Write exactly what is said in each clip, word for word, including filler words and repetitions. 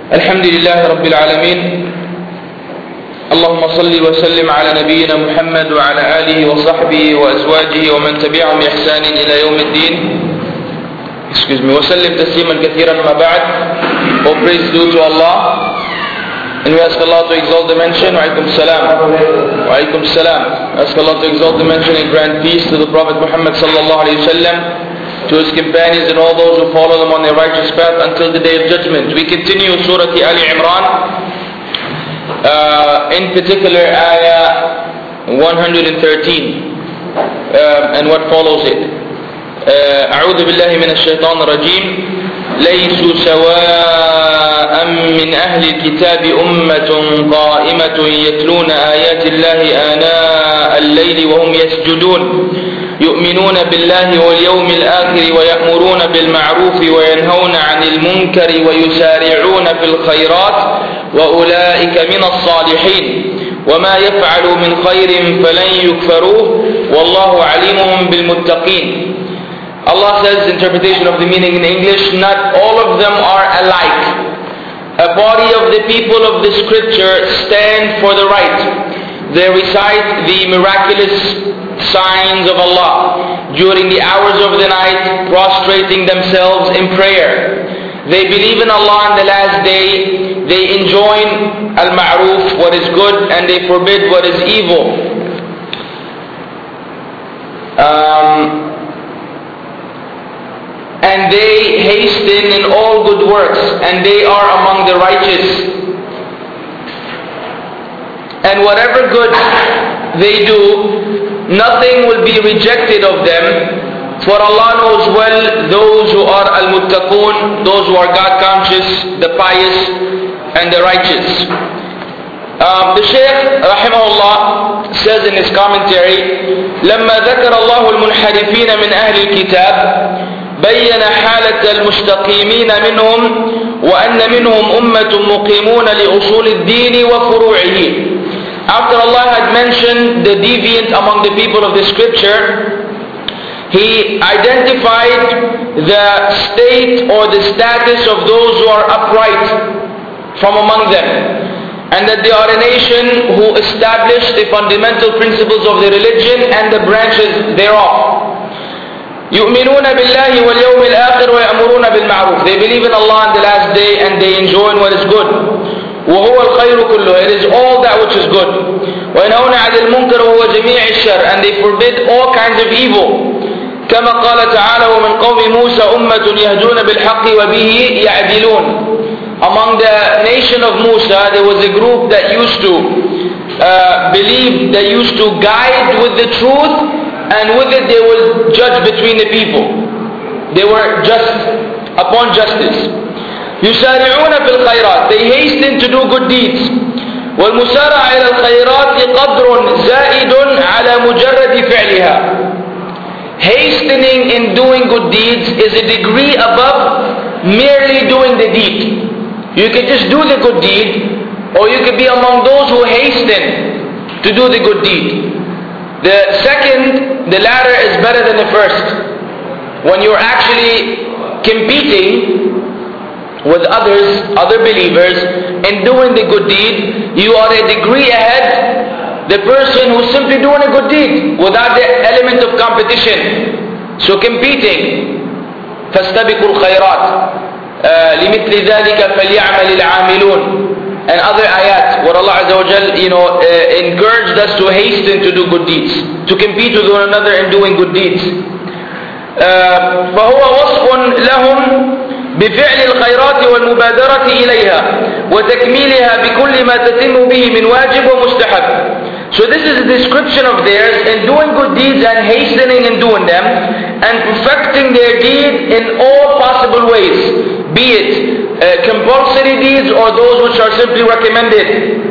الحمد لله رب العالمين اللهم صل وسلم على نبينا محمد وعلى آله وصحبه وأزواجه ومن تبعهم بإحسان إلى يوم الدين. Excuse me. وسلم تسليما كثيرا ما بعد. All praise due to Allah, and we ask Allah to exalt the mention. Wa alaikum salam. Wa alaikum salam. Ask Allah to exalt the mention and grant peace to the Prophet Muhammad sallallahu alaihi wasallam, to his companions and all those who follow them on their righteous path until the day of judgment. We continue Surah Ali Imran, uh, in particular ayah one hundred thirteen, uh, and what follows it. أعوذ بالله من الشيطان الرجيم. ليسوا سواء من أهل الكتاب أمة قائمة يتلون آيات الله آناء الليل وهم يسجدون يؤمنون بالله واليوم الآخر ويأمرون بالمعروف وينهون عن المنكر ويسارعون في الخيرات وأولئك من الصالحين وما يفعلوا من خير فلن يكفروه والله عليم بالمتقين. Allah says, interpretation of the meaning in English, not all of them are alike. A body of the people of the scripture stand for the right. They recite the miraculous signs of Allah during the hours of the night, prostrating themselves in prayer. They believe in Allah on the last day. They enjoin al-ma'ruf, what is good, and they forbid what is evil. Um... And they hasten in all good works, and they are among the righteous. And whatever good they do, nothing will be rejected of them, for Allah knows well those who are al-muttaqun, those who are God conscious, the pious and the righteous. Um, the Shaykh rahimahullah says in his commentary, لما ذكر الله المنحرفين من أهل الكتاب بين حالة المستقيمين منهم وأن منهم أمة مقيمون لأصول الدين وفروعه. After Allah had mentioned the deviant among the people of the scripture, He identified the state or the status of those who are upright from among them, and that they are a nation who established the fundamental principles of the religion and the branches thereof. يؤمنون بالله واليوم الآخر ويأمرون بالمعروف. They believe in Allah on the last day and they enjoin what is good. وهو الخير كله. It is all that which is good. وينهون عن المنكر وهو جميع الشر. And they forbid all kinds of evil. كما قال تعالى ومن قوم موسى أمة يهدون بالحق وبه يعدلون. Among the nation of Musa there was a group that used to uh, believe, that used to guide with the truth, and with it they will judge between the people. They were just upon justice. يسارعون في الخيرات. They hasten to do good deeds. والمسارعة إلى الخيرات قدر زائد على مجرد فعلها. Hastening in doing good deeds is a degree above merely doing the deed. You can just do the good deed, or you can be among those who hasten to do the good deed. The second, the latter is better than the first. When you're actually competing with others, other believers, in doing the good deed, you are a degree ahead the person who's simply doing a good deed without the element of competition. So competing, فَاسْتَبِقُوا الْخَيْرَاتِ لِمِثْلِ ذَلِكَ فَلْيَعْمَلِ الْعَامِلُونَ. And other ayat where Allah Azza wa Jal, you know, uh, encouraged us to hasten to do good deeds, to compete with one another in doing good deeds. Uh, فهو وصف لهم بفعل الخيرات والمبادرة إليها وتكميلها بكل ما تتم به من واجب ومستحب. So this is a description of theirs in doing good deeds and hastening in doing them and perfecting their deed in all possible ways, be it uh, compulsory deeds or those which are simply recommended.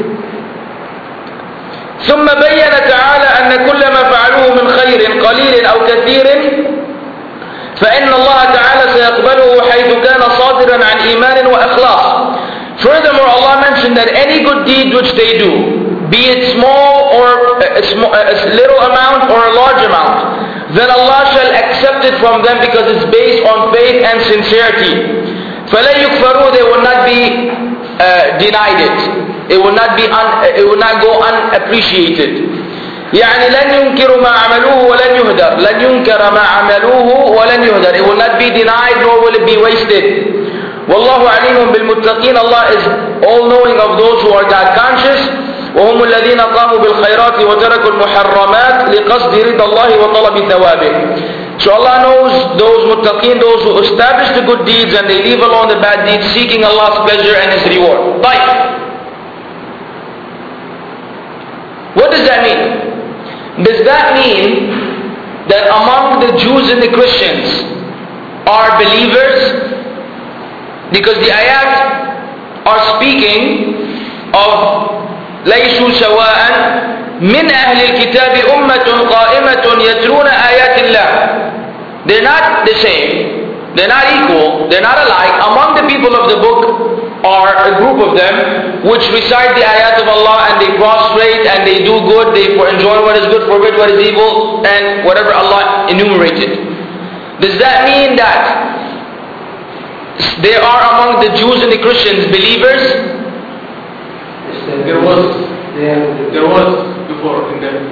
ثم بين تعالى أن كل ما فعلوه من خير قليل أو كثير فإن الله تعالى سيقبله حيث كان صادرا عن إيمان وإخلاص. Furthermore, Allah mentioned that any good deed which they do, be it small or a, small, a little amount or a large amount, then Allah shall accept it from them because it's based on faith and sincerity. فَلَا يُكْفَرُوا. They will not be denied it. It will not be un, it will not go unappreciated. يعني لن ينكروا ما عملوه ولن يهدر لن ينكر ما عملوه ولن يهدر. It will not be denied nor will it be wasted. والله عليم بالمتقين. Allah is all knowing of those who are God conscious. وهم الذين قاموا بالخيرات وتركوا المحرمات لقصد رضا الله وطلب ثوابه. So Allah knows those muttaqeen, those who establish the good deeds and they leave alone the bad deeds, seeking Allah's pleasure and His reward. Right. What does that mean? Does that mean that among the Jews and the Christians are believers? Because the ayat are speaking of ليسوا سواء من أهل الكتاب أمة قائمة يتلون آيات الله. They're not the same. They're not equal. They're not alike. Among the people of the book are a group of them which recite the ayat of Allah and they prostrate and they do good, they enjoy what is good, forbid what is evil, and whatever Allah enumerated. Does that mean that they are among the Jews and the Christians believers? There was, there, there was before in them.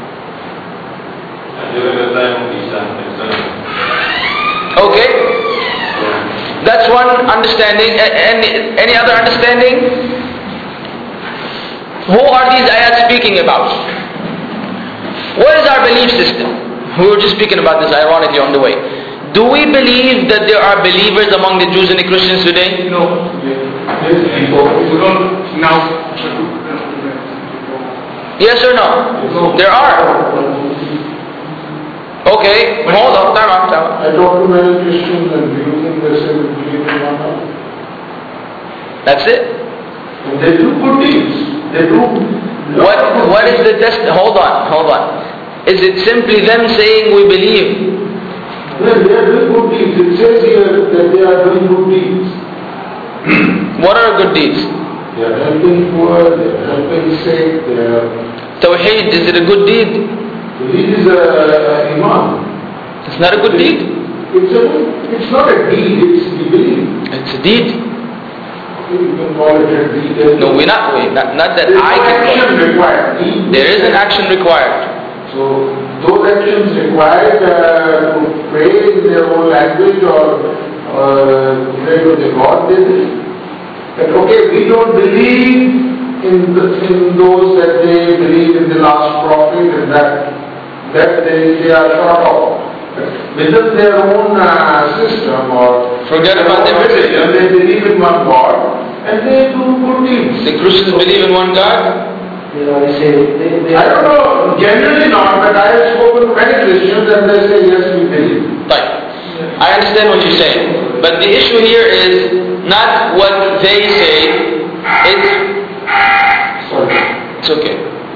During the time of Isa. Okay. That's one understanding. Any, any other understanding? Who are these ayats speaking about? What is our belief system? We were just speaking about this ironically on the way. Do we believe that there are believers among the Jews and the Christians today? No. We don't now. Yes or no? There are. Okay, hold on, time out, time out. I talk to many Christians and do you think they say we believe in one God? That's it. And they do good deeds. They do. What, what is the test? Hold on, hold on. Is it simply them saying we believe? Well, they are doing good deeds. It says here that they are doing good deeds. What are good deeds? They are helping poor, they are helping sick, they are... Tawheed, is it a good deed? Deed is a iman. It's not a good deed? It's a, it's not a deed, it's the belief. It's a deed. You can call it a deed. No, we're not, we not, not that There's I can call action it. required. Deed. There is an action required. So, those actions required uh, to pray in their own language or uh, pray to the God, they do. But okay, we don't believe in, the, in those that they believe in the last prophet and that that they, they are short of. Within their own uh, system or forget about their religion, they believe in one God and they do good deeds. The Christians believe in one God? You know, they say, they, they I don't know, generally not, but I have spoken to many Christians and they say yes, we believe. Right. I understand what you're saying. But the issue here is not what they say, it's... Sorry. It's okay.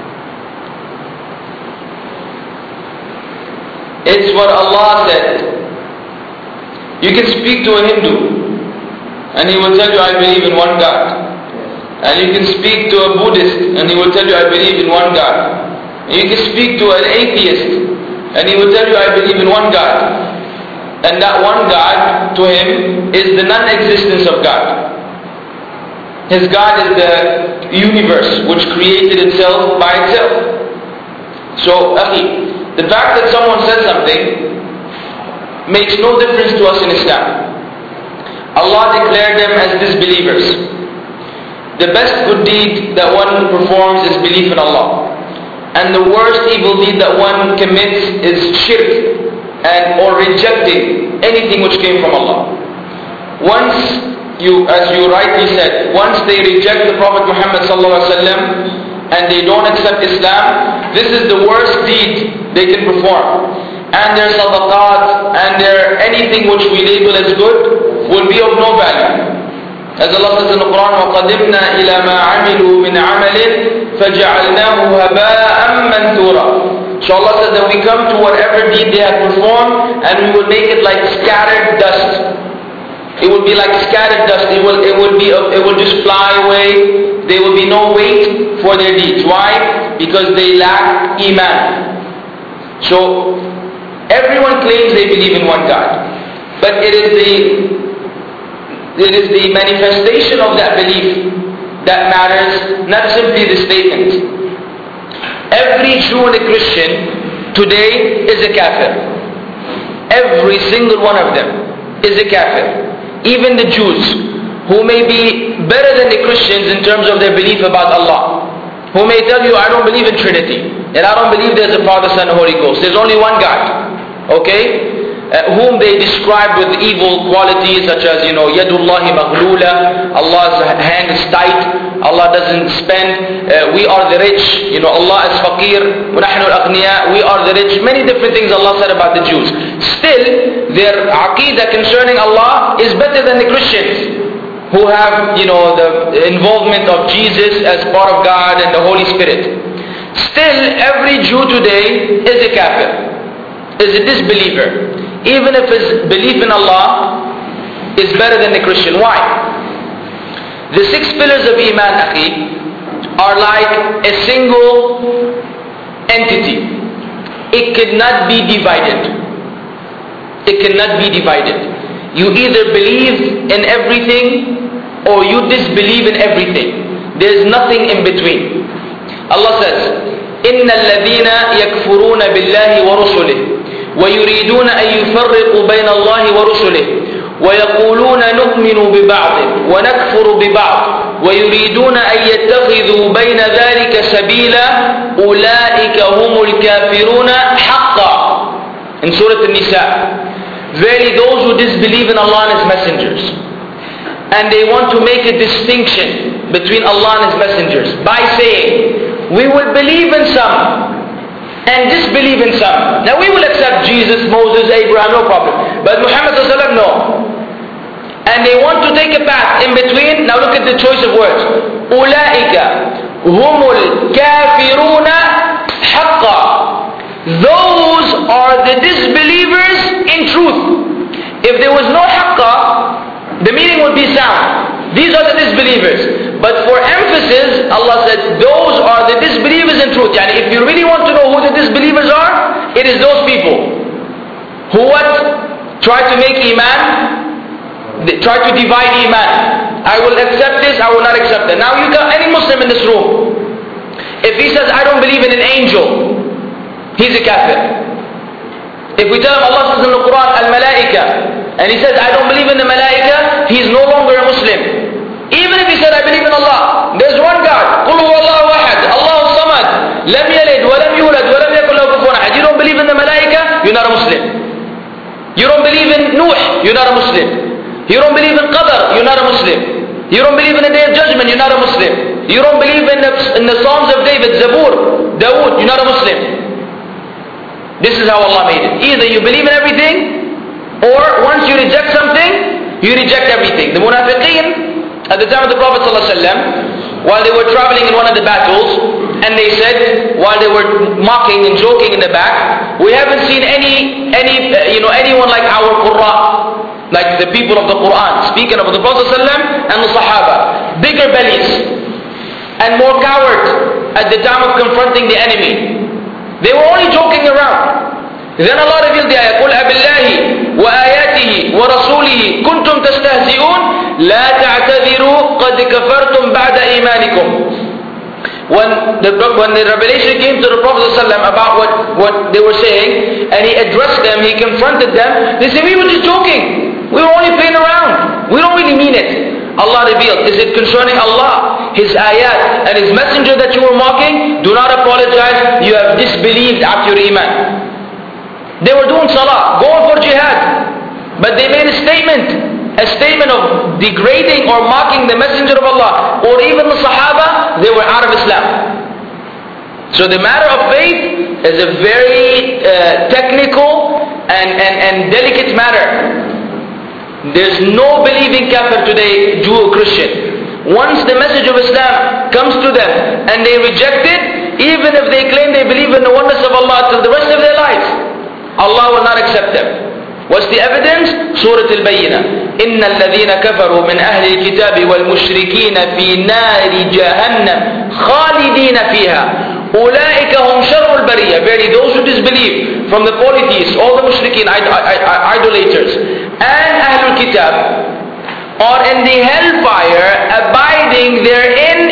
It's what Allah said. You can speak to a Hindu and he will tell you, I believe in one God. And you can speak to a Buddhist and he will tell you, I believe in one God. And you can speak to an atheist and he will tell you, I believe in one God. And that one God to him is the non-existence of God. His God is the universe which created itself by itself. So, akhi, the fact that someone says something makes no difference to us in Islam. Allah declared them as disbelievers. The best good deed that one performs is belief in Allah. And the worst evil deed that one commits is shirk and or rejecting anything which came from Allah. Once you, as you rightly said, once they reject the Prophet Muhammad sallallahu alaihi wasallam and they don't accept Islam, this is the worst deed they can perform. And their sadaqat and their anything which we label as good will be of no value. As Allah says in the Quran, وَقَدِمْنَا إِلَى مَا عَمِلُوا مِنْ عَمَلٍ فَجَعَلْنَاهُ هَبَاءً مَنْثُورًا. So Allah says that we come to whatever deed they have performed and we will make it like scattered dust. It will be like scattered dust. It will, it will be, it will just fly away. There will be no weight for their deeds. Why? Because they lack iman. So everyone claims they believe in one God, but it is the it is the manifestation of that belief that matters, not simply the statement. Every Jew and a Christian today is a kafir. Every single one of them is a kafir. Even the Jews, who may be better than the Christians in terms of their belief about Allah, who may tell you, I don't believe in Trinity, and I don't believe there's a Father, Son, and Holy Ghost. There's only one God. Okay? Uh, whom they describe with evil qualities such as, you know, Yadullahi maghlula, Allah's hand is tight, Allah doesn't spend, uh, we are the rich, you know, Allah is faqir, وَنَحْنُ الْأَغْنِيَاء, we are the rich. Many different things Allah said about the Jews. Still, their aqeedah concerning Allah is better than the Christians, who have, you know, the involvement of Jesus as part of God and the Holy Spirit. Still, every Jew today is a kafir, is a disbeliever, even if his belief in Allah is better than the Christian. Why? The six pillars of Iman, akhi, are like a single entity. It cannot be divided. It cannot be divided. You either believe in everything or you disbelieve in everything. There is nothing in between. Allah says, إِنَّ الَّذِينَ يَكْفُرُونَ بِاللَّهِ وَرُسُلِهِ ويريدون أن يفرقوا بين الله ورسله ويقولون نؤمن ببعض ونكفر ببعض ويريدون أن يتخذوا بين ذلك سبيلا أولئك هم الكافرون حقا. In Surah An-Nisa, verily those who disbelieve in Allah and His messengers, and they want to make a distinction between Allah and His messengers by saying, we will believe in some and disbelieve in some. Now we will accept Jesus, Moses, Abraham, no problem. But Muhammad sallallahu alaihi wasallam, no. And they want to take a path in between. Now look at the choice of words. أُولَئِكَ هُمُ الْكَافِرُونَ حَقًّا. Those are the disbelievers in truth. If there was no haqqa, the meaning would be sound. These are the disbelievers. But for emphasis, Allah said, those are the disbelievers in truth. Yani if you really want to know who the disbelievers are, it is those people who what? Try to make Iman, they try to divide Iman. I will accept this, I will not accept that. Now you got any Muslim in this room, if he says, I don't believe in an angel, he's a kafir. If we tell him Allah says in the Quran, Al-Malaika, and he says, I don't believe in the Malaika, he's no longer a Muslim. Even if he said, I believe in Allah, there's one God, قُلْ هُوَ اللَّهُ أَحَدٌ اللَّهُ الصَّمَدُ لَمْ يَلِدْ وَلَمْ يُولَدْ وَلَمْ يَكُنْ لَهُ كُفُوًا أَحَدٌ. You don't believe in the Malaika, you're not a Muslim. You don't believe in Nuh, you're not a Muslim. You don't believe in Qadar, you're not a Muslim. You don't believe in the Day of Judgment, you're not a Muslim. You don't believe in the, in the Psalms of David, Zabur, Dawood, you're not a Muslim. This is how Allah made it. Either you believe in everything, or once you reject something, you reject everything. The Munafiqeen, at the time of the Prophet ﷺ, while they were traveling in one of the battles, and they said, while they were mocking and joking in the back, we haven't seen any, any, uh, you know, anyone like our Qurra, like the people of the Quran, speaking of the Prophet ﷺ and the Sahaba, bigger bellies, and more coward at the time of confronting the enemy. They were only joking around. Then Allah revealed the ayah, قُلْ أَبِاللَّهِ وَآيَاتِهِ وَرَسُولِهِ كُنْتُمْ تَسْتَهْزِئُونَ لَا تَعْتَذِرُوا قَدْ كَفَرْتُمْ بَعْدَ إِيمَانِكُمْ. When the, when the revelation came to the Prophet ﷺ about what, what they were saying, and he addressed them, he confronted them, they said, we were just joking. We were only playing around. We don't really mean it. Allah revealed, is it concerning Allah, His ayat, and His messenger that you were mocking? Do not apologize. You have disbelieved after your iman. They were doing salah, going for jihad, but they made a statement, a statement of degrading or mocking the messenger of Allah, or even the Sahaba. They were out of Islam. So the matter of faith is a very uh, technical and, and, and delicate matter. There's no believing kafir today, Jew or Christian. Once the message of Islam comes to them and they reject it, even if they claim they believe in the oneness of Allah till the rest of their lives, Allah will not accept them. What's the evidence? Surah Al-Bayyinah. إِنَّ الَّذِينَ كَفَرُوا مِنْ أَهْلِ الْكِتَابِ وَالْمُشْرِكِينَ فِي نَارِ جَهَنَّمْ خَالِدِينَ فِيهَا أُولَٰئِكَ هُمْ شَرُّ الْبَرِيَّةِ. Verily those who disbelieve from the polytheists, all the mushrikeen, idolaters, and Ahlul Kitab, are in the hellfire, abiding therein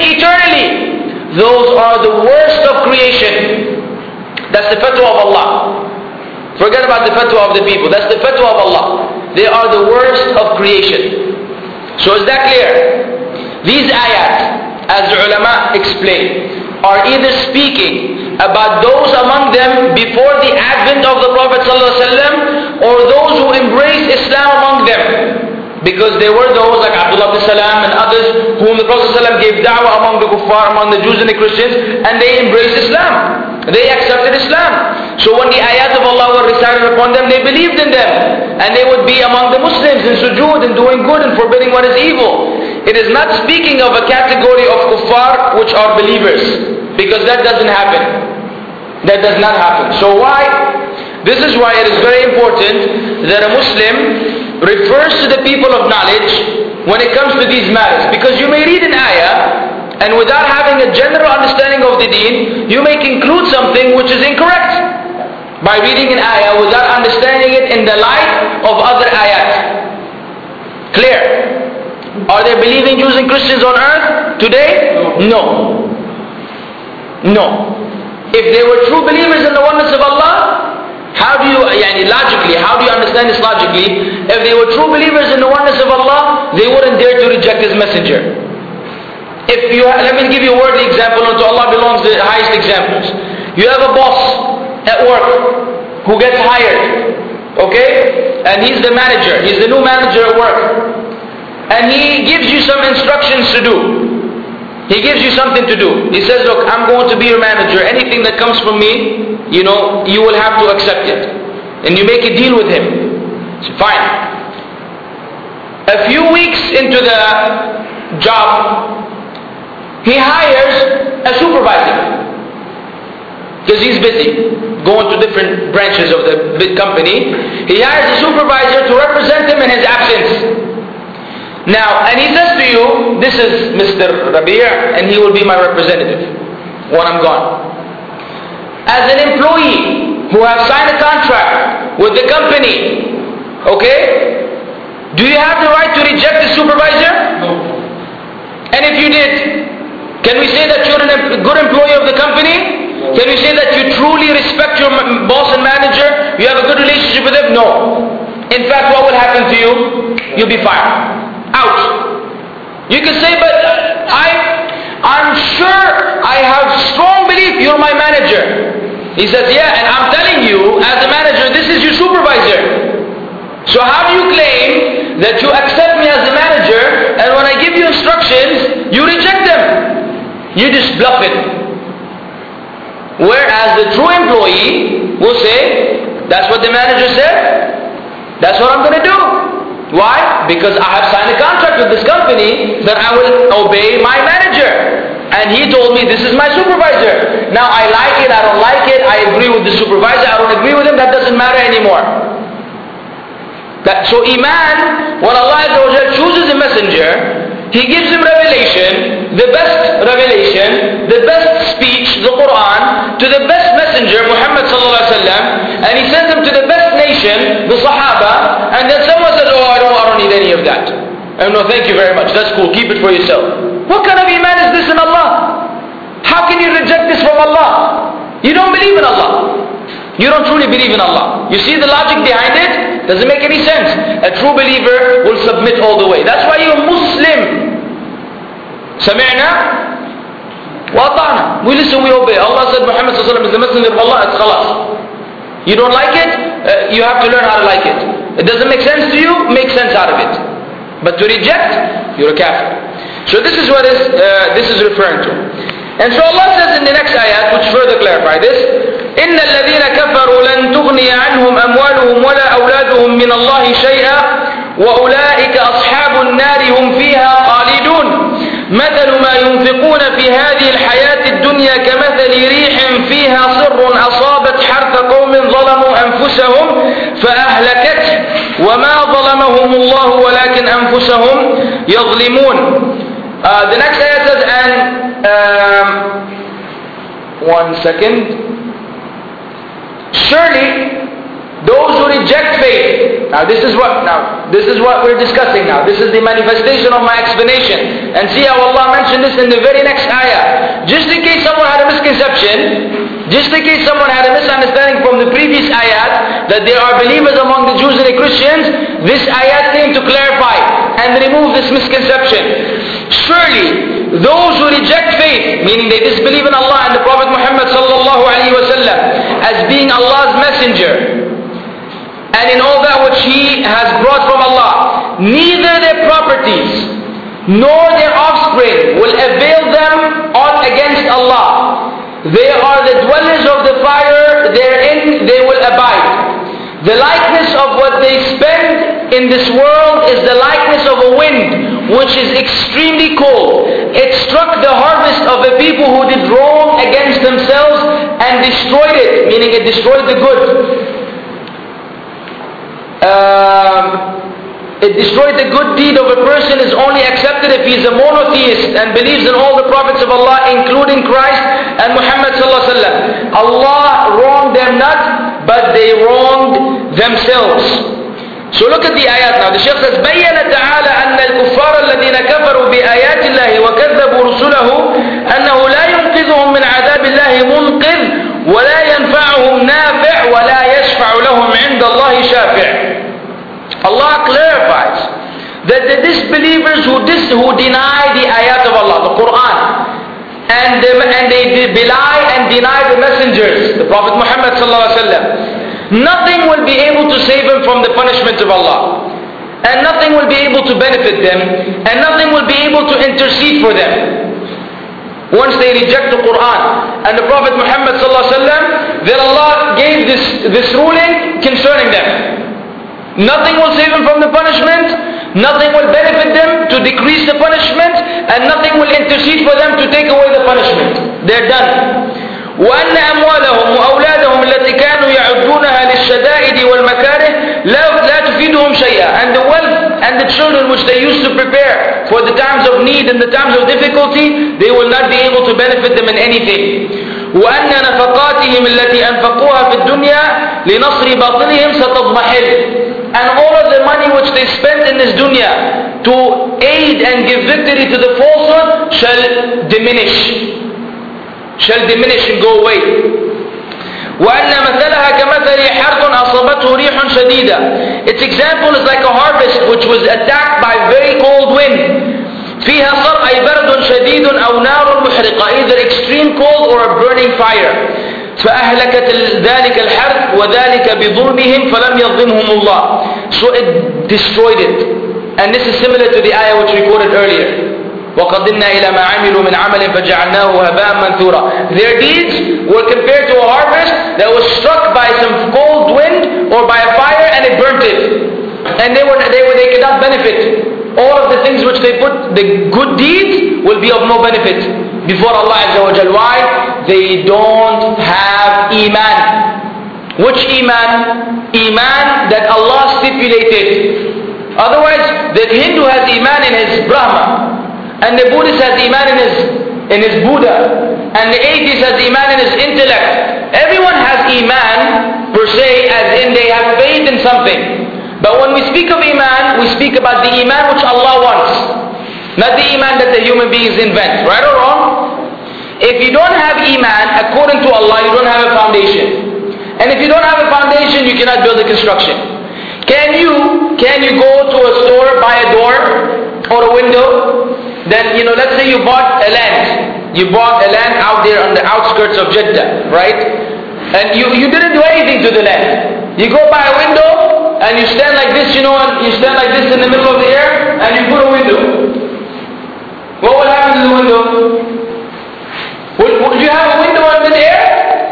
those are the worst of creation. That's the fatwa of Allah. Forget about the fatwa of the people. That's the fatwa of Allah. They are the worst of creation. So is that clear? These ayat, as the ulama explain, are either speaking about those among them before the advent of the Prophet ﷺ, or those who embraced Islam among them. Because there were those like Abdullah ibn Salam and others whom the Prophet ﷺ gave da'wah among the kuffar, among the Jews and the Christians, and they embraced Islam. They accepted Islam. So when the ayat of Allah were recited upon them, they believed in them. And they would be among the Muslims in sujood and doing good and forbidding what is evil. It is not speaking of a category of kuffar which are believers. Because that doesn't happen. That does not happen. So why? This is why it is very important that a Muslim refers to the people of knowledge when it comes to these matters. Because you may read an ayah, and without having a general understanding of the deen, you may conclude something which is incorrect by reading an ayah without understanding it in the light of other ayat. Clear? Are there believing Jews and Christians on earth today? No. No. If they were true believers in the oneness of Allah, how do you, yani logically, how do you understand this logically? If they were true believers in the oneness of Allah, they wouldn't dare to reject His messenger. If you, let me give you a worldly example, and to Allah belongs the highest examples. You have a boss at work who gets hired, okay? And he's the manager, he's the new manager at work. And he gives you some instructions to do. He gives you something to do. He says, look, I'm going to be your manager. Anything that comes from me, you know, you will have to accept it. And you make a deal with him. So fine. A few weeks into the job, he hires a supervisor. Because he's busy going to different branches of the big company. He hires a supervisor to represent him in his absence. Now, and he says to you, this is Mister Rabi' and he will be my representative when I'm gone. As an employee who has signed a contract with the company, okay, do you have the right to reject the supervisor? No. And if you did, can we say that you're a good employee of the company? Can we say that you truly respect your boss and manager? You have a good relationship with them? No. In fact, what will happen to you? You'll be fired. Out. You can say, but I, I'm sure I have strong belief you're my manager. He says, yeah, and I'm telling you, as a manager, this is your supervisor. So how do you claim that you accept me as the manager, and when I give you instructions, you reject them? You just bluff it. Whereas the true employee will say, that's what the manager said, that's what I'm going to do. Why? Because I have signed a contract with this company that I will obey my manager. And he told me this is my supervisor. Now I like it, I don't like it, I agree with the supervisor, I don't agree with him, that doesn't matter anymore. That, so Iman, when Allah Azza wa Jal chooses a messenger, He gives him revelation, the best revelation, the best speech, the Quran, to the best messenger, Muhammad sallallahu alaihi wasallam, and he sends him to the best nation, the Sahaba, and then someone says, oh, I don't, I don't need any of that. And no, thank you very much, that's cool, keep it for yourself. What kind of Iman is this in Allah? How can you reject this from Allah? You don't believe in Allah. You don't truly believe in Allah. You see the logic behind it? Doesn't make any sense. A true believer will submit all the way. That's why you're Muslim. سمعنا وأطعنا. We listen, we obey. Allah said Muhammad sallallahu alaihi wasallam is the messenger of Allah. It's khalas. You don't like it? Uh, you have to learn how to like it. It doesn't make sense to you? Make sense out of it. But to reject, you're a kafir. So this is what is uh, this is referring to. And so Allah says in the next ayat, which further clarify this, إن الذين كفروا لن تغني عنهم أموالهم ولا أولادهم من الله شيئا وأولئك أصحاب النار هم فيها خالدون مثل ما ينفقون في هذه الحياة الدنيا كمثل ريح فيها صر أصابت حرث قوم ظلموا أنفسهم فأهلكته وما ظلمهم الله ولكن أنفسهم يظلمون. Uh, the next ayat says, and um, one second. Surely, those who reject faith. Now this is what now this is what we're discussing now. This is the manifestation of my explanation. And see how Allah mentioned this in the very next ayah. Just in case misconception, just in case someone had a misunderstanding from the previous ayat, that there are believers among the Jews and the Christians, this ayat came to clarify and remove this misconception. Surely, those who reject faith, meaning they disbelieve in Allah and the Prophet Muhammad sallallahu alaihi wasallam as being Allah's messenger, and in all that which He has brought from Allah, neither their properties nor their offspring will avail them aught against Allah. They are the dwellers of the fire, therein they will abide. The likeness of what they spend in this world is the likeness of a wind which is extremely cold. It struck the harvest of the people who did wrong against themselves and destroyed it, meaning it destroyed the good. Um, It destroyed the good deed of a person is only accepted if he is a monotheist and believes in all the prophets of Allah, including Christ and Muhammad sallallahu alaihi wasallam. Allah wronged them not, but they wronged themselves. So look at the ayat now. The Shaykh says, بَيَّنَ تَعَالَى أَنَّ الْكُفَّارَ الَّذِينَ كَفَرُوا بِآيَاتِ اللَّهِ وَكَذَّبُوا رُسُلَهُ أَنَّهُ لَا يُنْقِذُهُم مِّنْ عَذَابِ اللَّهِ مُنْقِذٌ وَلَا يَنْفَعُهُمْ نَافِعٌ وَلَا يَشْفَعُ لَهُمْ عِنْدَ اللَّهِ شَافِعٌ. Allah clarifies that the disbelievers who, dis, who deny the ayat of Allah, the Quran, and they, and they belie and deny the messengers, the Prophet Muhammad sallallahu alaihi wasallam, nothing will be able to save them from the punishment of Allah, and nothing will be able to benefit them, and nothing will be able to intercede for them once they reject the Quran and the Prophet Muhammad sallallahu alaihi wasallam. Then Allah gave this, this ruling concerning them. Nothing will save them from the punishment, nothing will benefit them to decrease the punishment, and nothing will intercede for them to take away the punishment. They're done. وأن أموالهم وأولادهم التي كانوا يعدونها للشدائد والمكاره لا لا تفيدهم شيئا. And the wealth and the children which they used to prepare for the times of need and the times of difficulty, they will not be able to benefit them in anything. وأن نفقاتهم التي أنفقوها في الدنيا لنصر باطلهم ستضمحل. And all of the money which they spent in this dunya to aid and give victory to the falsehood shall diminish. Shall diminish and go away. وأن مثلها كمثل حرث أصابته ريح شديدة. Its example is like a harvest which was attacked by very cold wind. فيها صر أي برد شديد أو نار محرقة, either extreme cold or a burning fire. فأهلكت ذلك الحرث وذلك بظلمهم فلم يظلمهم الله. So it destroyed it. And this is similar to the ayah which we quoted earlier. وَقَدِّمْنَا إِلَى مَا عَمِلُوا مِنْ عَمَلٍ فَجَعَلْنَاهُ هَبَاءً مَنْثُورًا. Their deeds were compared to a harvest that was struck by some cold wind or by a fire and it burnt it. And they were they were they could not benefit. All of the things which they put, the good deeds will be of no benefit before Allah Azza wa Jal. Why? They don't have Iman. Which Iman? Iman that Allah stipulated. Otherwise, the Hindu has Iman in his Brahma, and the Buddhist has Iman in his, in his Buddha, and the atheist has Iman in his intellect. Everyone has Iman per se, as in they have faith in something. But when we speak of Iman, we speak about the Iman which Allah wants, not the Iman that the human beings invent. Right or wrong? If you don't have Iman according to Allah, you don't have a foundation. And if you don't have a foundation, you cannot build a construction. Can you, can you go to a store, buy a door or a window? Then, you know, let's say you bought a land. You bought a land out there on the outskirts of Jeddah, right? And you, you didn't do anything to the land. You go by a window, and you stand like this, you know, and you stand like this in the middle of the air, and you put a window. What will happen to the window? Would, would you have a window in mid-air?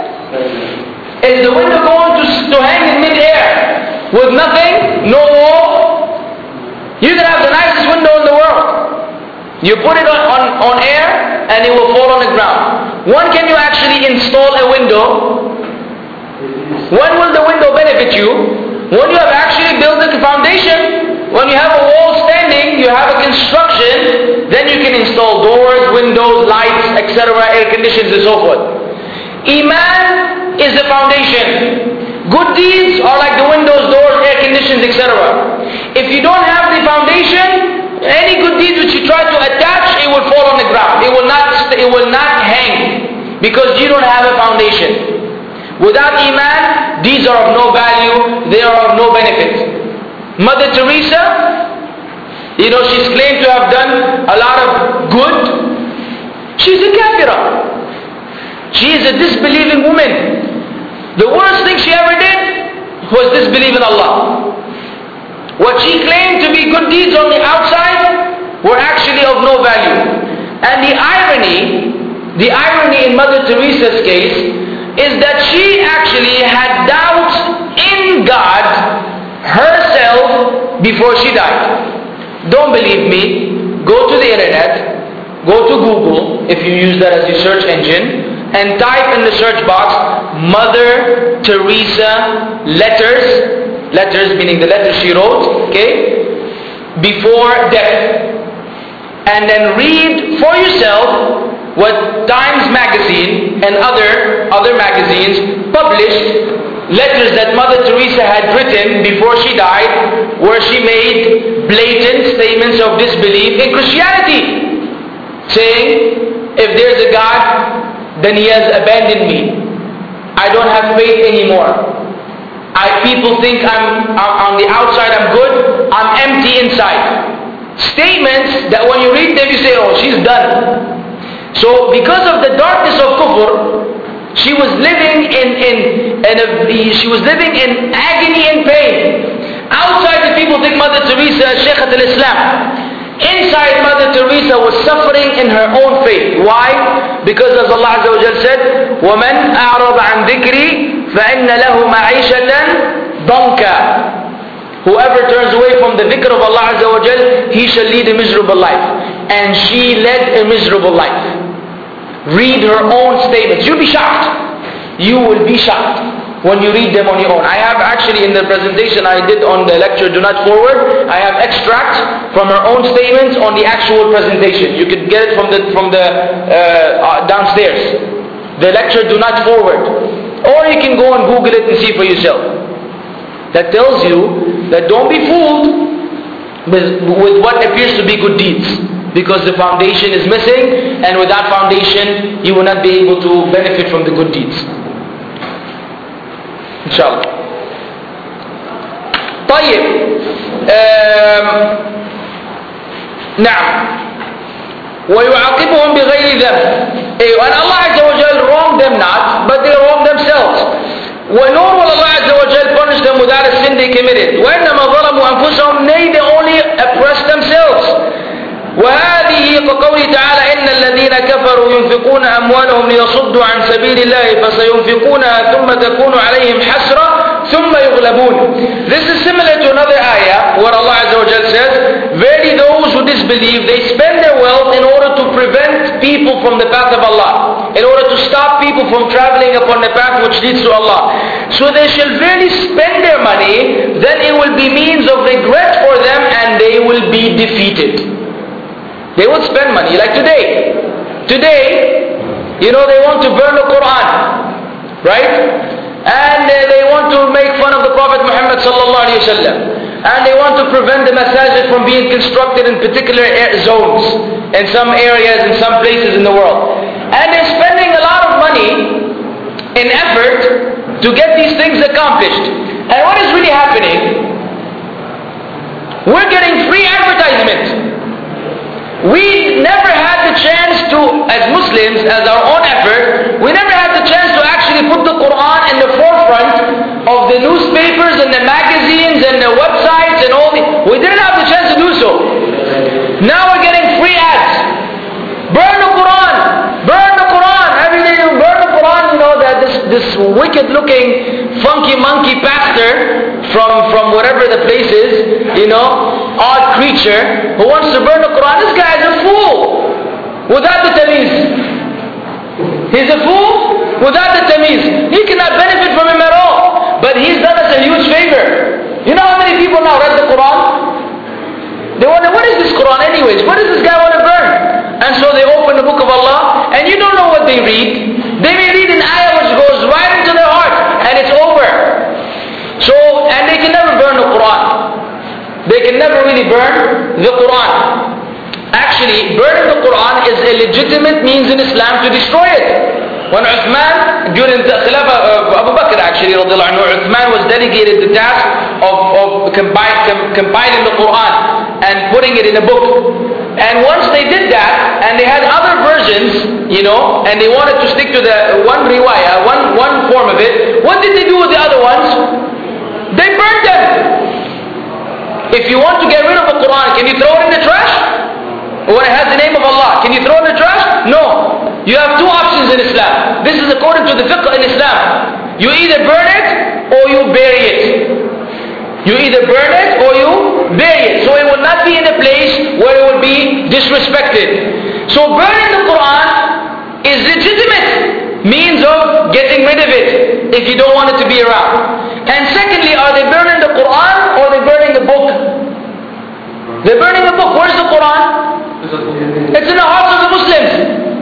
Is the window going to, to hang in mid-air with nothing, no wall? You can have the nicest window in the world. You put it on, on, on air, and it will fall on the ground. When can you actually install a window? When will the window benefit you? When you have actually built the foundation. When you have a wall standing, you have a construction, then you can install doors, windows, lights, et cetera, air conditions and so forth. Iman is the foundation. Good deeds are like the windows, doors, air conditions, et cetera. If you don't have the foundation, any good deed which you try to attach, it will fall on the ground. It will not, it will not hang. because you don't have a foundation. Without Iman, deeds are of no value, they are of no benefit. Mother Teresa, you know, she's claimed to have done a lot of good. She's a kafira. She is a disbelieving woman. The worst thing she ever did was disbelieve in Allah. What she claimed to be good deeds on the outside were actually of no value. And the irony, the irony in Mother Teresa's case is that she actually had doubts in God herself before she died. Don't believe me? Go to the internet, go to Google if you use that as your search engine, and type in the search box Mother Teresa letters, letters meaning the letters she wrote, okay, before death. And then read for yourself what Times Magazine and other, other magazines published letters that Mother Teresa had written before she died, where she made blatant statements of disbelief in Christianity, saying, if there's a God, then He has abandoned me. I don't have faith anymore. I, people think I'm, I'm on the outside I'm good, I'm empty inside. Statements that when you read them you say, oh, she's done. So because of the darkness of kufr, she was living in, in, in a, she was living in agony and pain. Outside the people think Mother Teresa is Shaykhat al-Islam. Inside, Mother Teresa was suffering in her own faith. Why? Because as Allah Azza wa Jal said, وَمَنْ أَعْرَضَ عَنْ ذِكْرِي فَإِنَّ لَهُ مَعِيشَةً ضَنْكًا. Whoever turns away from the dhikr of Allah Azza wa Jal, he shall lead a miserable life. And she led a miserable life. Read her own statements. You'll be shocked. You will be shocked when you read them on your own. I have actually in the presentation I did on the lecture Do Not Forward, I have extracts from her own statements on the actual presentation. You can get it from the from the uh, uh, downstairs. The lecture Do Not Forward. Or you can go and Google it and see for yourself. That tells you that don't be fooled with, with what appears to be good deeds. Because the foundation is missing, and without foundation you will not be able to benefit from the good deeds. Inshallah. طيب. نعم. ويعاقبهم بغير ذنب. And Allah Azza wa Jal wronged them not, but they wronged themselves. ونور will Allah Azza wa Jal punish them without a sin they committed. وإنما ظلموا أنفسهم, nay, they only oppressed themselves. وهذه كقوله تعالى إن الذين كفروا ينفقون أموالهم ليصدوا عن سبيل الله فسينفقونها ثم تكون عليهم حسرة ثم يغلبون. This is similar to another ayah where Allah Azza wa Jal says, verily those who disbelieve, they spend their wealth in order to prevent people from the path of Allah, in order to stop people from traveling upon the path which leads to Allah. So they shall really spend their money, then it will be means of regret for them and they will be defeated. They would spend money like today. Today, you know, they want to burn the Quran, right? And uh, they want to make fun of the Prophet Muhammad sallallahu alaihi wasallam. And they want to prevent the masajid from being constructed in particular zones, in some areas, in some places in the world. And they're spending a lot of money in effort to get these things accomplished. And what is really happening? We're getting free advertisement. We never had the chance to, as Muslims, as our own effort, we never had the chance to actually put the Quran in the forefront of the newspapers and the magazines and the websites and all the... We didn't have the chance to do so. Now we're getting free ads. Burn the Quran! Burn the Quran! Every day you burn the Quran, you know that this, this wicked looking funky monkey pastor from, from whatever the place is, you know, odd creature who wants to burn the Quran. This guy is a fool without the tamiz. He's a fool without the tamiz. He cannot benefit from him at all. But he's done us a huge favor. You know how many people now read the Quran? They wonder, what is this Quran anyways? What does this guy want to burn? And so they open the book of Allah, and you don't know what they read. They may read an ayah which goes right into their heart, and it's over. So, and they can never burn the Quran. They can never really burn the Quran. Actually, burning the Quran is a legitimate means in Islam to destroy it. When Uthman, during the Khilafah of Abu Bakr actually, radiallahu anhu, Uthman was delegated the task of, of compile, com, compiling the Quran and putting it in a book. And once they did that, and they had other versions, you know, and they wanted to stick to the one riwayah, one, one form of it, what did they do with the other ones? They burned them. If you want to get rid of the Quran, can you throw it in the trash? When it has the name of Allah, can you throw it in the trash? No. You have two options in Islam. This is according to the fiqh in Islam. You either burn it or you bury it. You either burn it or you bury it. So it will not be in a place where it will be disrespected. So burning the Quran is legitimate means of getting rid of it if you don't want it to be around. And secondly, are they burning the Quran or are they burning the book? They're burning the book. Where's the Quran? It's in the hearts of the Muslims.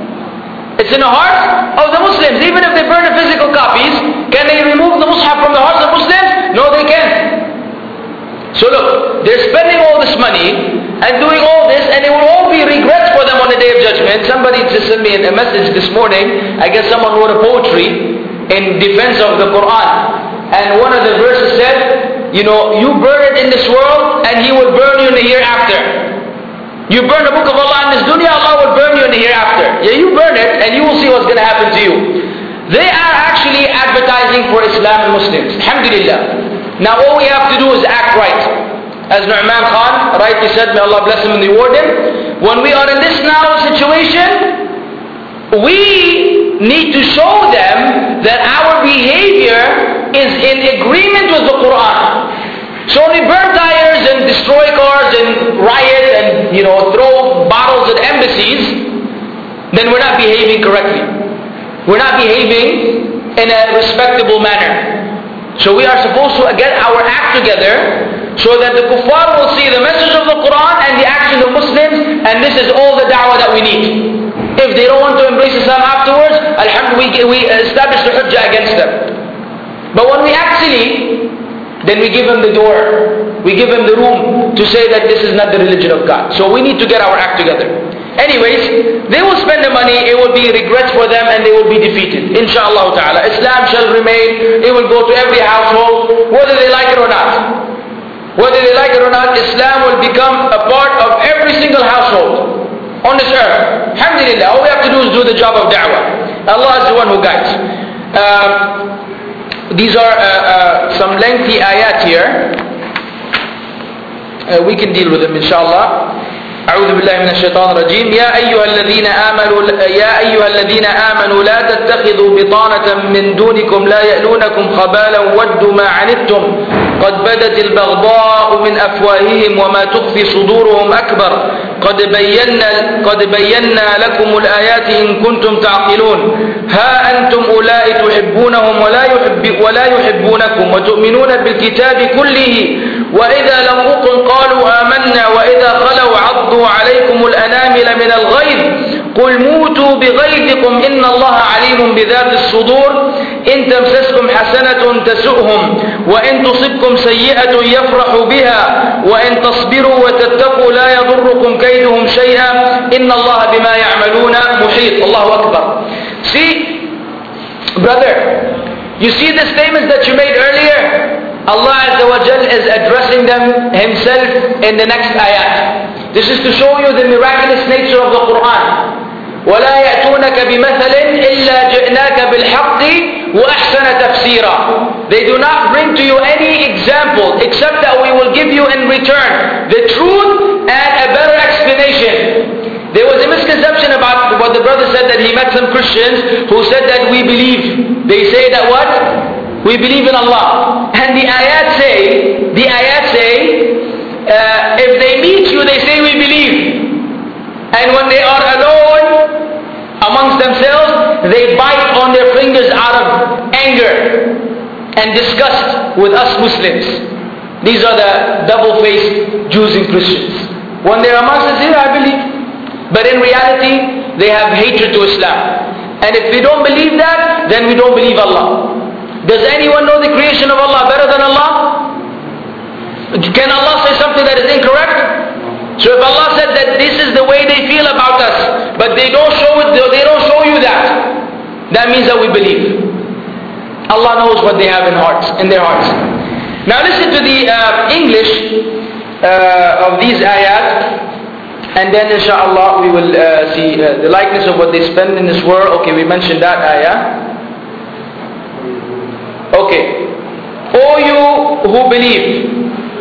It's in the hearts of the Muslims. Even if they burn the physical copies, can they remove the Mus'haf from the hearts of Muslims? No, they can't. So look, they're spending all this money and doing all this, and it will all be regrets for them on the Day of Judgment. Somebody just sent me a message this morning. I guess someone wrote a poetry in defense of the Quran. And one of the verses said, you know, you burn it in this world and He will burn you in the hereafter. You burn the book of Allah in this dunya, Allah will burn you in the hereafter. Yeah, you burn it and you will see what's going to happen to you. They are actually advertising for Islam and Muslims. Alhamdulillah. Now all we have to do is act right. As Nu'man Khan rightly said, may Allah bless him in the warden, when we are in this now situation, we need to show them that our behavior is in agreement with the Quran. So when we burn tires and destroy cars and riot and, you know, throw bottles at embassies, then we're not behaving correctly. We're not behaving in a respectable manner. So we are supposed to get our act together so that the kuffar will see the message of the Quran and the action of Muslims, and this is all the da'wah that we need. If they don't want to embrace Islam afterwards, alhamdulillah, we, we establish the hujjah against them. But when we actually, then we give them the door. We give them the room to say that this is not the religion of God. So we need to get our act together. Anyways, they will spend the money, it will be regrets for them and they will be defeated. Inshallah ta'ala. Islam shall remain, it will go to every household, whether they like it or not. Whether they like it or not, Islam will become a part of every single household on this earth. Alhamdulillah, all we have to do is do the job of da'wah. Allah is the one who guides. Uh, these are uh, uh, some lengthy ayat here. Uh, we can deal with them inshallah. أعوذ بالله من الشيطان الرجيم يا أيها الذين آمنوا يا أيها الذين آمنوا لا تتخذوا بطانة من دونكم لا يألونكم خبالا ودوا ما عنتم قد بدت البغضاء من أفواههم وما تخفي صدورهم أكبر قد بينا قد بينا لكم الآيات إن كنتم تعقلون ها أنتم أولئك تحبونهم ولا يحب ولا يحبونكم وتؤمنون بالكتاب كله وإذا لقوكم قالوا آمنا وإذا خلوا عضوا عليكم الأنامل من الغيظ قل موتوا بغيظكم إن الله عليم بذات الصدور إن تمسسكم حسنة تسؤهم وإن تصبكم سيئة يفرحوا بها وإن تصبروا وتتقوا لا يضركم كيدهم شيئا إن الله بما يعملون محيط. الله أكبر. See, brother, you see the statements that you made earlier? Allah Azza wa Jal is addressing them Himself in the next ayat. This is to show you the miraculous nature of the Quran. وَلَا يَأْتُونَكَ بِمَثَلٍ إِلَّا جِئْنَاكَ بِالْحَقِّ وَأَحْسَنَ تَفْسِيرًا. They do not bring to you any example except that we will give you in return the truth and a better explanation. There was a misconception about what the brother said, that he met some Christians who said that we believe. They say that what? We believe in Allah. And the ayat say, the ayat say, uh, if they meet you, they say we believe. And when they are alone amongst themselves, they bite on their fingers out of anger and disgust with us Muslims. These are the double-faced Jews and Christians. When they're amongst us here, I believe. But in reality, they have hatred to Islam. And if we don't believe that, then we don't believe Allah. Does anyone know the creation of Allah better than Allah? Can Allah say something that is incorrect? So if Allah said that this is the way they feel about us, but they don't show it, they don't show you that, that means that we believe. Allah knows what they have in hearts, in their hearts. Now listen to the uh, English uh, of these ayat, and then inshallah we will uh, see uh, the likeness of what they spend in this world. Okay, we mentioned that ayah. Okay. O you who believe,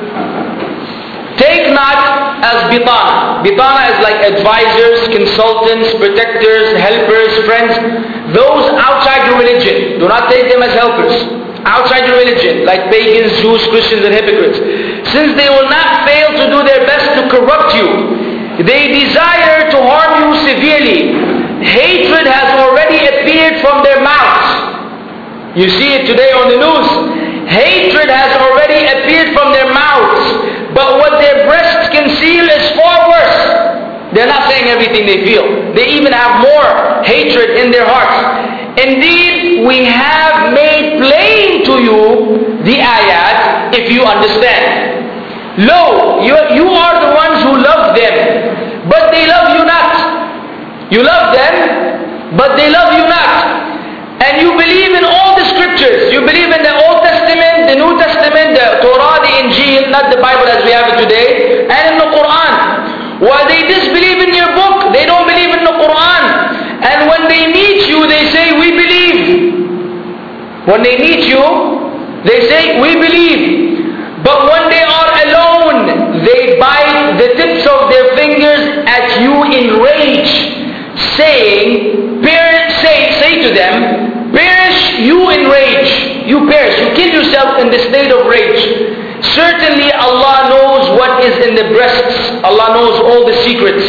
take not as bitana. Bitana is like advisors, consultants, protectors, helpers, friends. Those outside your religion. Do not take them as helpers. Outside your religion, like pagans, Jews, Christians, and hypocrites. Since they will not fail to do their best to corrupt you, they desire to harm you severely. Hatred has already appeared from their mouths. You see it today on the news. Hatred has already appeared from their mouths, but what their breasts conceal is far worse. They're not saying everything they feel. They even have more hatred in their hearts. Indeed, we have made plain to you the ayat if you understand. Lo, you, you are the ones who love them, but they love you not. You love them, but they love you not. And you believe in all the scriptures. You believe in the Old Testament, the New Testament, the Torah, the Injil, not the Bible as we have it today, and in the Quran. While they disbelieve in your book, they don't believe in the Quran. And when they meet you, they say, we believe. When they meet you, they say, we believe. But when they are alone, they bite the tips of their fingers at you in rage, saying, parents say, say to them, perish you in rage. You perish. You kill yourself in the state of rage. Certainly Allah knows what is in the breasts. Allah knows all the secrets.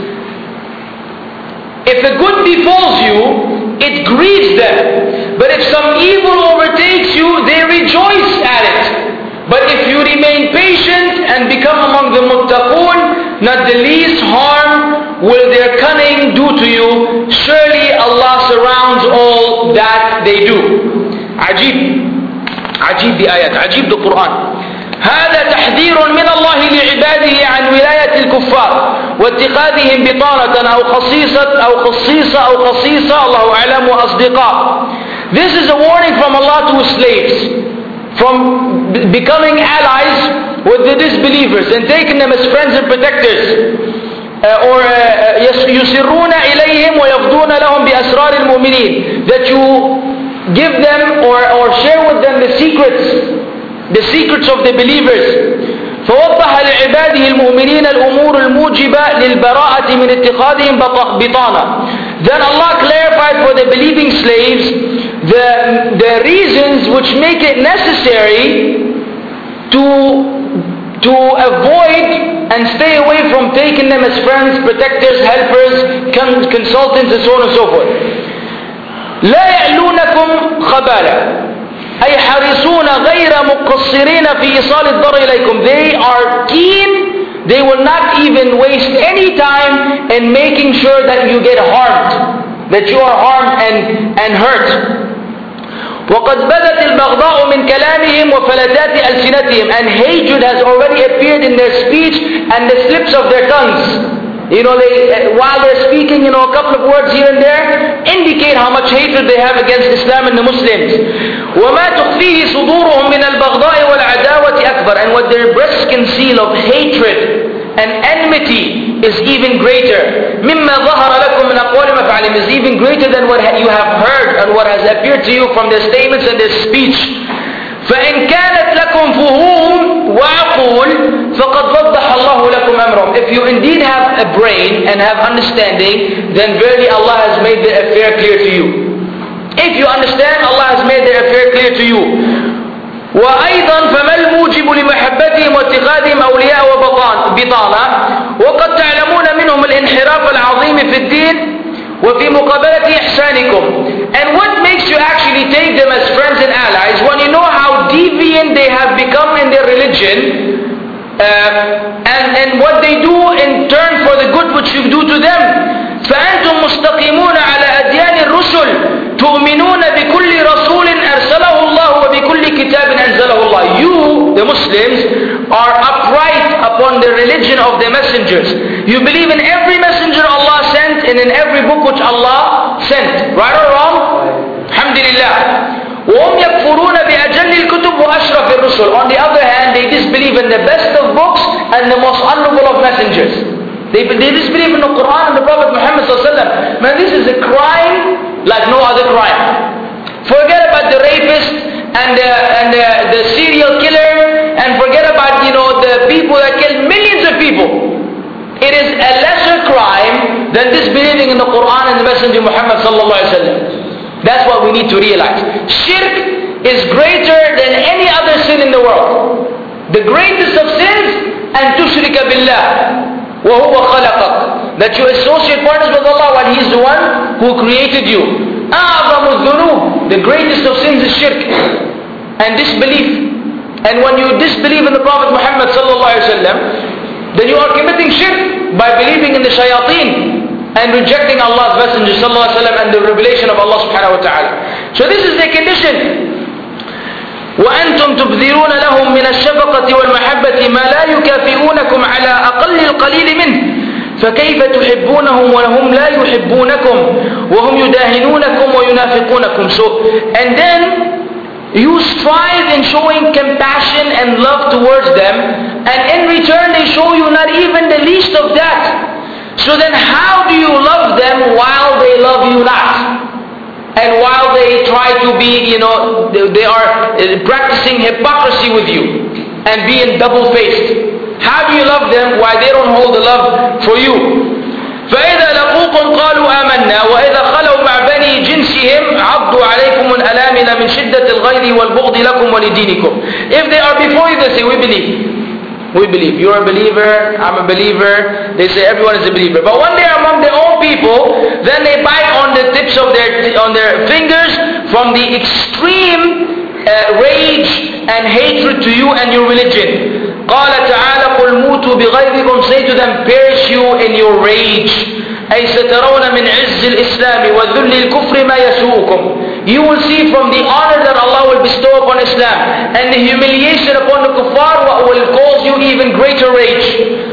If a good befalls you, it grieves them. But if some evil overtakes you, they rejoice at it. But if you remain patient and become among the muttaqun, not the least harm will their cunning do to you. Surely Allah surrounds all that they do. Ajib. Ajib the ayat. Ajib the Quran. هذا تحذير من الله لعباده عن ولاية الكفار واتخاذهم بطانة أو خصيصة أو خصيصة أو خصيصة الله أعلم وأصدقاء. This is a warning from Allah to His slaves from b- becoming allies with the disbelievers and taking them as friends and protectors. Uh, or يسرون إليهم ويفضون لهم بأسرار المؤمنين, that you give them or, or share with them the secrets the secrets of the believers. فوضح لعباده المؤمنين الأمور الموجبة للبراءة من اتخاذهم بطانة. Then Allah clarified for the believing slaves the, the reasons which make it necessary to, to avoid and stay away from taking them as friends, protectors, helpers, consultants, and so on and so forth. لا يألونكم خبالا أي حريصون غير مقصرين في إيصال الضر إليكم. They are keen, they will not even waste any time in making sure that you get harmed, that you are harmed and, and hurt. وقد بدت البغضاء من كلامهم وفلتات ألسنتهم, and hatred has already appeared in their speech and the slips of their tongues. You know, they, while they're speaking, you know, a couple of words here and there indicate how much hatred they have against Islam and the Muslims. وَمَا تُخْفِيهِ صُدُورُهُمْ مِنَ الْبَغْضَاءِ وَالْعَدَاوَةِ أَكْبَرُ, and what their breasts conceal of hatred and enmity is even greater. مِمَّا ظَهَرَ لَكُمْ مِنْ أَقْوَالِ مَفْعَالِهِمْ, is even greater than what you have heard and what has appeared to you from their statements and their speech. فإن كانت لكم فهوم وعقول فقد وضح الله لكم أمرهم. If you indeed have a brain and have understanding, then verily Allah has made the affair clear to you. If you understand, Allah has made the affair clear to you. وأيضا فما الموجب لمحبتهم واتخاذهم أولياء وبطانة وقد تعلمون منهم الانحراف العظيم في الدين وفي مقابلة إحسانكم. And what makes you actually take them as friends and allies when you know how deviant they have become in their religion, uh, and, and what they do in turn for the good which you do to them. فأنتم مستقيمون على أديان الرسل تؤمنون بكل رسول أرسله الله وبكل كتاب أنزله الله. You, the Muslims, are upright upon the religion of the messengers. You believe in every messenger Allah sent and in every book which Allah sent. Right or wrong? Alhamdulillah. وهم يكفرون بأجل الكتب وأشرف الرسل. On the other hand, they disbelieve in the best of books and the most honorable of messengers. They, they disbelieve in the Quran and the Prophet Muhammad sallallahu alaihi wasallam. Man, this is a crime like no other crime. Forget about the rapist and the, and the, the serial killer, and forget about, you know, the people that kill millions of people. It is a lesser crime than disbelieving in the Quran and the Messenger Muhammad sallallahu alaihi wasallam. That's what we need to realize. Shirk is greater than any other sin in the world. The greatest of sins, and tushrika billah, wa huwa khalaqak, that you associate partners with Allah while He is the one who created you. A'zamu dhunub, the greatest of sins is shirk and disbelief. And when you disbelieve in the Prophet Muhammad sallallahu alaihi wasallam, then you are committing shirk by believing in the shayateen and rejecting Allah's Messenger sallallahu alaihi wasallam and the revelation of Allah subhanahu wa ta'ala. So this is the condition. وأنتم تبذرون لهم من الشفقة والمحبة ما لا يكافئونكم على أقل القليل منه فكيف تحبونهم وهم لا يحبونكم وهم يداهنونكم وينافقونكم. So, and then you strive in showing compassion and love towards them, and in return they show you not even the least of that. So then how do you love them while they love you not? And while they try to be, you know, they, they are practicing hypocrisy with you and being double-faced. How do you love them while they don't hold the love for you? فإذا لقوكم قالوا آمنا وإذا خلوا مع بني جنسهم عضوا عليكم الأنامل من شدة الغيظ والبغض لكم ولدينكم. If they are before you, they say, we believe. We believe. You're a believer, I'm a believer. They say everyone is a believer. But when they are among their own people, then they bite on the tips of their on their fingers from the extreme uh, rage and hatred to you and your religion. قال تعالى قل موتوا بغيظكم, say to them, perish you in your rage. أي سترون من عز الإسلام وذل الكفر ما يسوءكم. You will see from the honor that Allah will bestow upon Islam and the humiliation upon the kuffar what will cause you even greater rage.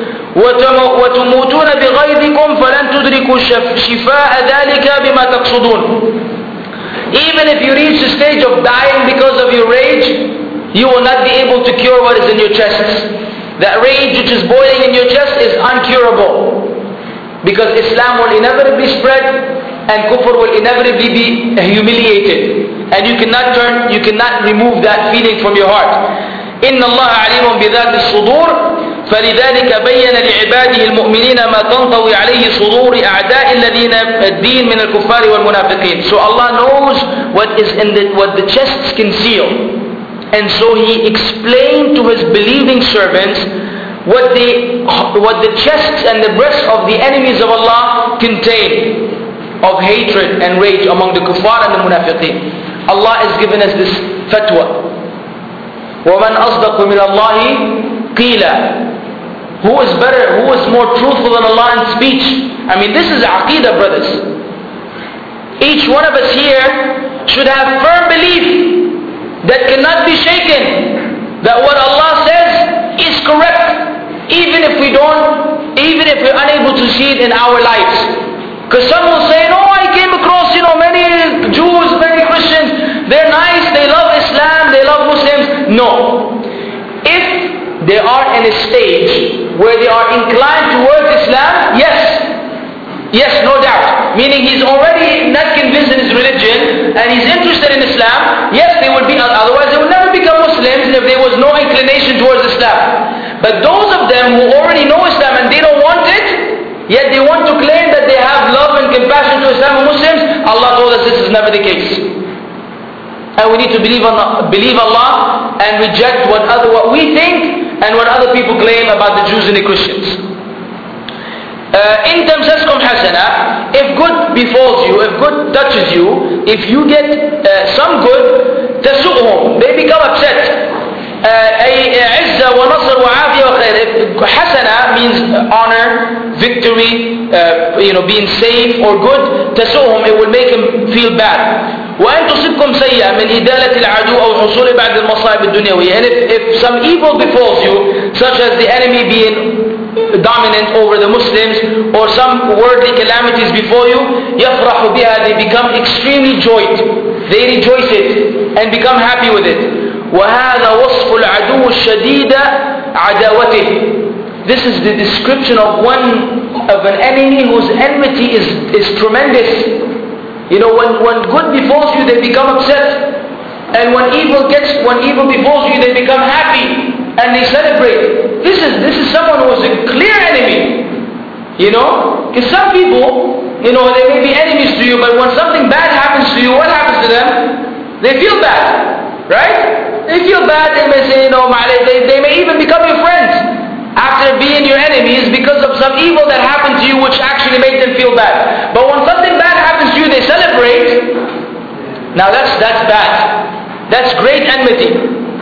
وتموتون بغيظكم فلن تدركوا شفاء ذلك بما تقصدون. Even if you reach the stage of dying because of your rage, you will not be able to cure what is in your chest. That rage which is boiling in your chest is uncurable. Because Islam will inevitably spread and kufr will inevitably be humiliated. And you cannot turn, you cannot remove that feeling from your heart. إن الله عليم بذات الصدور فلذلك بين لعباده المؤمنين ما تنطوي عليه صدور أعداء الذين الدين من الكفار والمنافقين. So Allah knows what is in the, what the chests conceal. And so He explained to His believing servants what the, what the chests and the breasts of the enemies of Allah contain of hatred and rage among the kuffar and the munafiqeen. Allah has given us this fatwa. وَمَنْ أَصْدَقُ مِنَ اللَّهِ قِيلًا. Who is better, who is more truthful than Allah in speech? I mean, this is Aqeedah, brothers. Each one of us here should have firm belief that cannot be shaken, that what Allah says is correct, even if we don't, even if we're unable to see it in our lives. Because some will say, no, I came across, you know, many Jews, many Christians, they're nice, they love Islam, they love Muslims. No. If they are in a stage where they are inclined towards Islam, yes. Yes, no doubt. Meaning he's already not convinced in his religion and he's interested in Islam. Yes, they would be, otherwise they would never become Muslims if there was no inclination towards Islam. But those of them who already know Islam and they don't want it, yet they want to claim that they have love and compassion to Islam and Muslims, Allah told us this is never the case. And we need to believe Allah, believe Allah and reject what other what we think and what other people claim about the Jews and the Christians. إن تمسسكم حسنة, if good befalls you, if good touches you, if you get uh, some good, تسؤهم, they become upset. أي عزة ونصر وعافية وخير. حسنة means honor, victory, uh, you know, being safe or good. تسؤهم, it will make them feel bad. وأن تصبكم سيئة من إدالة العدو أو حصول بعد المصائب الدنيوية. And if, if some evil befalls you, such as the enemy being dominant over the Muslims, or some worldly calamities before you, يَفْرَحُ بِهَا, they become extremely joyed. They rejoice it and become happy with it. وَهَذَا وَصْفُ الْعَدُوُّ الشَّدِيدَ عَدَاوَتِهِ. This is the description of one of an enemy whose enmity is, is tremendous. You know, when, when good befalls you, they become upset. And when evil gets, when evil befalls you, they become happy and they celebrate. This is this is someone who is a clear enemy. You know, because some people, you know, they may be enemies to you, but when something bad happens to you, what happens to them? They feel bad, right? They feel bad. They may say, you know, they, they may even become your friends after being your enemies because of some evil that happened to you, which actually made them feel bad. But when something bad happens to you, they celebrate. Now that's that's bad. That's great enmity.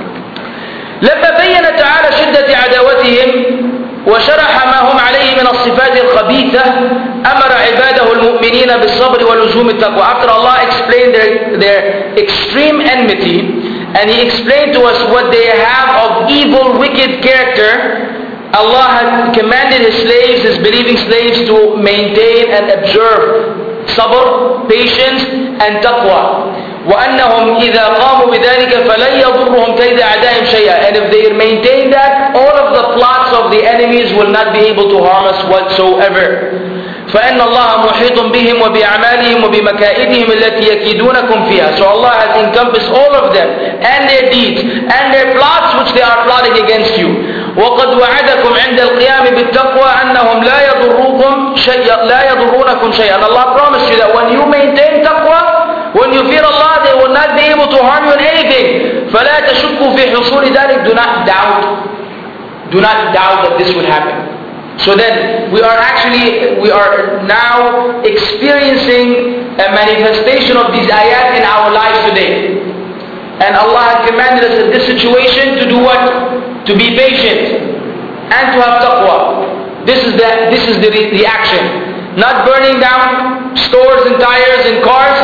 لما بين تعالى شدة عداوتهم وشرح ما هم عليه من الصفات الخبيثة أمر عباده المؤمنين بالصبر ولزوم التقوى. After Allah explained their, their extreme enmity, and He explained to us what they have of evil, wicked character, Allah had commanded His slaves, His believing slaves, to maintain and observe sabr, patience and taqwa. وأنهم إذا قاموا بذلك فلن يضرهم كيد أعدائهم شيئا. And if they maintain that, all of the plots of the enemies will not be able to harm us whatsoever. فإن الله محيط بهم وبأعمالهم وبمكائدهم التي يكيدونكم فيها. So Allah has encompassed all of them and their deeds and their plots which they are plotting against you. وقد وعدكم عند القيام بالتقوى أنهم لا يضركم شيئا لا يضرونكم شيئا. And Allah promised you that when you maintain taqwa, when you fear Allah, they will not be able to harm you in anything. فلا تشكوا في حصول ذلك. Do not doubt. Do not doubt that this would happen. So then we are actually, we are now experiencing a manifestation of these ayat in our lives today. And Allah has commanded us in this situation to do what? To be patient and to have taqwa. This is the, this is the, the action. Not burning down stores and tires and cars,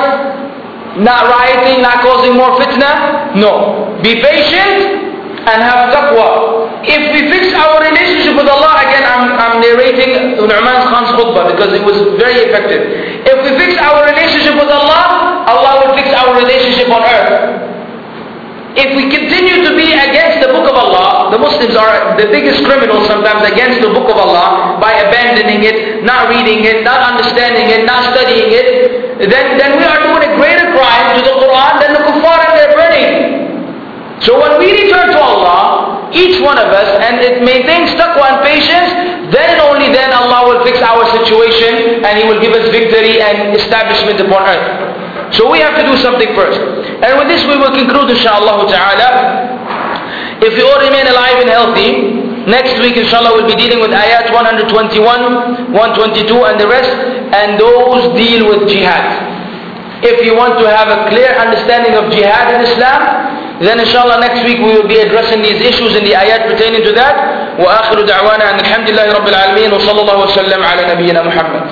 not rioting, not causing more fitna. No. Be patient and have taqwa. If we fix our relationship with Allah, again I'm, I'm narrating Nu'man Khan's khutbah because it was very effective. If we fix our relationship with Allah, Allah will fix our relationship on earth. If we continue to be against the book of Allah, the Muslims are the biggest criminals sometimes against the book of Allah by abandoning it, not reading it, not understanding it, not studying it, then, then we are doing a greater crime to the Quran than the kuffar and their burning. So when we return to Allah, each one of us, and it maintains taqwa and patience, then and only then Allah will fix our situation and He will give us victory and establishment upon earth. So we have to do something first. And with this we will conclude inshaAllah ta'ala. If we all remain alive and healthy, next week inshallah we'll be dealing with ayat one twenty-one, one twenty-two and the rest, and those deal with jihad. If you want to have a clear understanding of jihad in Islam, then inshallah next week we will be addressing these issues in the ayat pertaining to that. وآخر دعوانا أن الحمد لله رب العالمين وصلى الله وسلم على نبينا محمد.